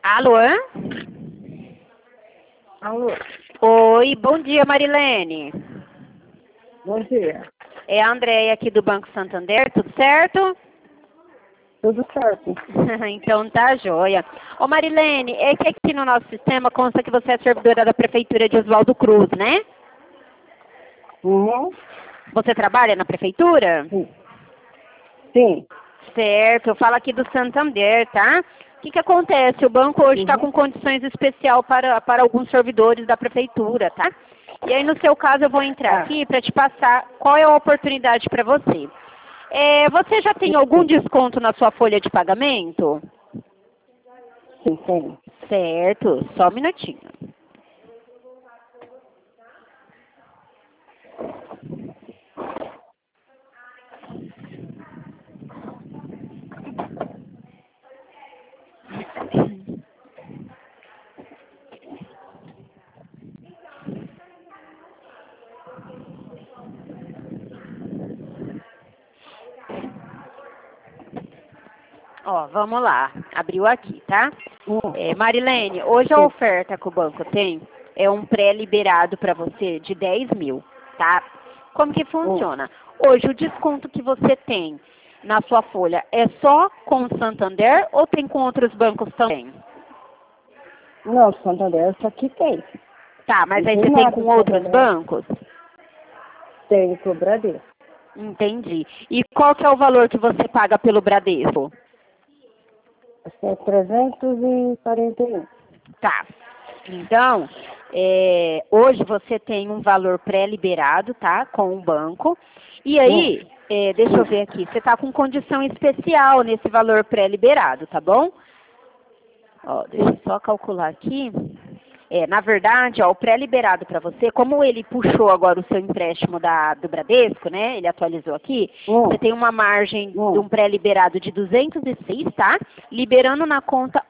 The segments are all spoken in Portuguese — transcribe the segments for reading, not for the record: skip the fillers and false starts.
Alô? Alô, Oi, bom dia, Marilene. bom dia. É a Andréia aqui do Banco Santander, tudo certo? Tudo certo? Então tá joia. Ô Marilene, é que aqui no nosso sistema consta que você é servidora da Prefeitura de Oswaldo Cruz, né? Uhum. Você trabalha na Prefeitura? Sim. Sim. Certo, eu falo aqui do Santander, tá? O que acontece? O banco hoje está Uhum. com condições especial para alguns servidores da Prefeitura, tá? E aí, no seu caso, eu vou entrar Ah, aqui para te passar qual é a oportunidade para você. Você já tem algum sim. desconto na sua folha de pagamento? Sim, sim. Certo, só um minutinho. Ó, vamos lá. Abriu aqui, tá? Marilene, hoje a Sim. oferta que o banco tem é um pré-liberado para você de 10 mil, tá? Como que Hum. funciona? Hoje, o desconto que você tem na sua folha é só com o Santander ou tem com outros bancos também? Não, Santander, isso aqui tem. Tá, mas Não aí tem você tem nada com de outros Santander. bancos? Tem pro Bradesco. Entendi. E qual que é o valor que você paga pelo Bradesco? Acho que é 341. Tá. Então, hoje você tem um valor pré-liberado, tá? Com o banco. E Hum. aí, deixa eu ver aqui, você está com condição especial nesse valor pré-liberado, tá bom? Ó, deixa eu Sim. só calcular aqui. Na verdade, ó, o pré-liberado para você, como ele puxou agora o seu empréstimo do Bradesco, né? Ele atualizou aqui, você Hum. tem uma margem de Hum. um pré-liberado de 206, tá? Liberando na conta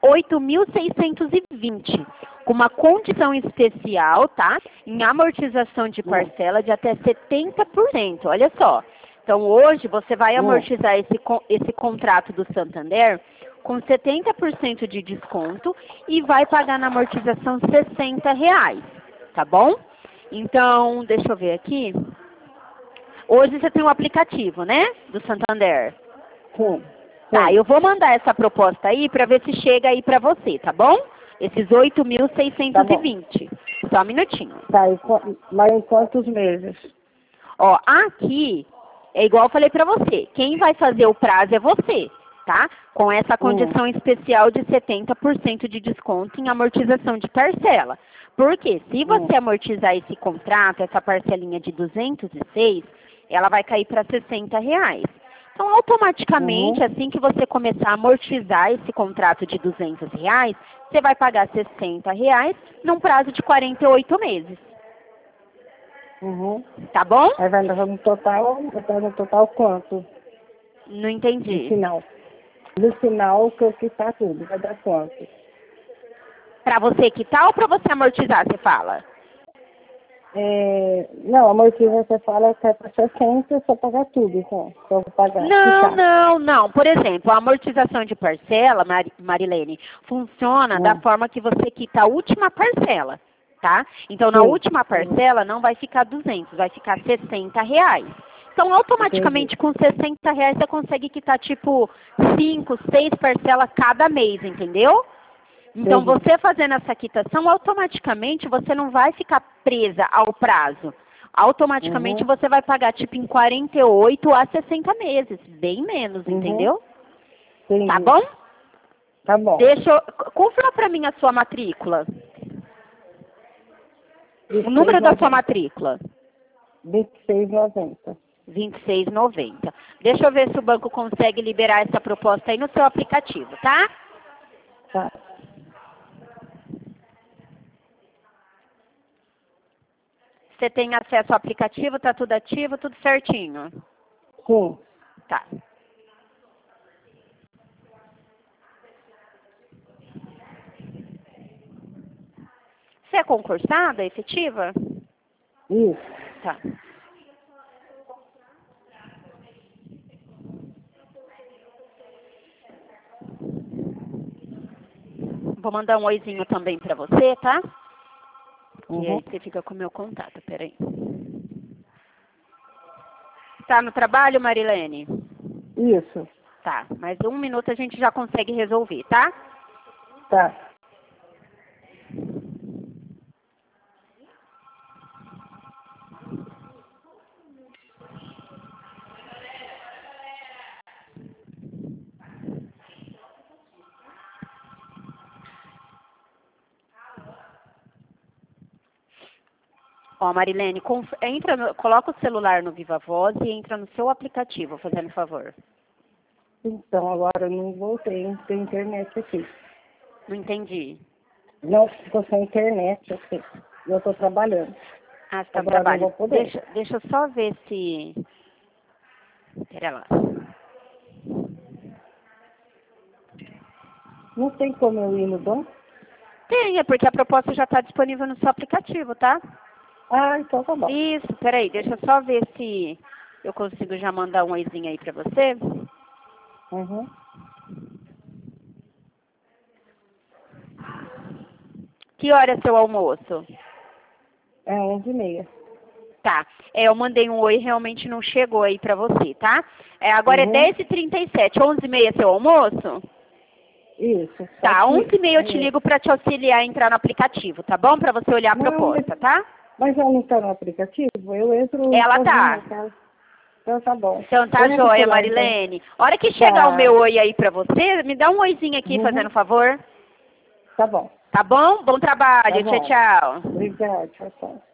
8.620, com uma condição especial, tá? Em amortização de Hum. parcela de até 70%, olha só. Então, hoje, você vai Hum. amortizar esse contrato do Santander com 70% de desconto e vai pagar na amortização R$ 60, tá bom? Então, deixa eu ver aqui. Hoje você tem um aplicativo, né? Do Santander. Sim. Tá, Sim. eu vou mandar essa proposta aí para ver se chega aí para você, tá bom? Esses oito mil Tá seiscentos e bom. vinte. Só um minutinho. Tá, mas em quantos meses? Ó, aqui é igual eu falei pra você. Quem vai fazer o prazo é você, tá? Com essa Hum. condição especial de 70% de desconto em amortização de parcela. Porque se Hum. você amortizar esse contrato, essa parcelinha de 206, ela vai cair para R$ 60. Então, automaticamente, Uhum. assim que você começar a amortizar esse contrato de R$ 200, você vai pagar R$ 60 num prazo de 48 meses. Uhum. Tá bom? Aí vai dar no total quanto? Não No entendi. final. No final, que eu quitar tudo, vai dar quanto? Para você quitar ou para você amortizar, você fala? Não, amortiza você fala que é para 60, só pagar tudo, então. Só vou pagar, Não, quitar. não, não. Por exemplo, a amortização de parcela, Marilene, funciona da Hum. forma que você quita a última parcela, tá? Então, na Sim. última Uhum. parcela não vai ficar 200, vai ficar R$ 60. Então, Entendi. automaticamente, com R$ 60, você consegue quitar, tipo, 5, 6 parcelas cada mês, entendeu? Então, Entendi. você fazendo essa quitação, automaticamente você não vai ficar presa ao prazo. Automaticamente Uhum. você vai pagar tipo em 48 a 60 meses, bem menos, Uhum. entendeu? Tá Entendi. bom? Tá bom. Deixa eu... Confirma para mim a sua matrícula. O número da sua 26,90. matrícula. 26,90. 2690. Deixa eu ver se o banco consegue liberar essa proposta aí no seu aplicativo, tá? Tá. Você tem acesso ao aplicativo, tá tudo ativo, tudo certinho. Sim. Tá. Você é concursada, efetiva? Isso. Tá. Vou mandar um oizinho também pra você, tá? E aí Uhum. você fica com o meu contato, peraí. Tá no trabalho, Marilene? Isso. Tá, mais 1 minuto a gente já consegue resolver, tá? Tá. Ó, Marilene, coloca o celular no Viva Voz e entra no seu aplicativo, fazendo favor. Então, agora eu não voltei, não tem internet aqui. Não entendi. Não, ficou sem internet aqui. Eu tô trabalhando. Ah, você tá no Agora não trabalho. vou poder. Deixa eu só ver se... Pera lá. Não tem como eu ir no banco? Tem, é porque a proposta já está disponível no seu aplicativo, tá? Ah, então tá bom. Isso, peraí, deixa eu só ver se eu consigo já mandar um oizinho aí pra você. Uhum. Que hora é seu almoço? É 11h30. Tá, eu mandei um oi, realmente não chegou aí pra você, tá? Agora é Uhum. 10h37, 11h30 é seu almoço? Isso. Tá, Aqui. 11h30 eu te ligo pra te auxiliar a entrar no aplicativo, tá bom? Pra você olhar a Não, proposta, tá? mas ela não tá no aplicativo? Eu entro Ela sozinha, tá. tá? Então tá bom. Então tá Entra joia, por lá, então. Marilene. Hora que chegar o Tá. meu oi aí pra você, me dá um oizinho aqui, Uhum. fazendo favor. Tá bom. Tá bom? Bom Tá trabalho. Tchau, bom. tchau. Obrigada. Tchau, tchau.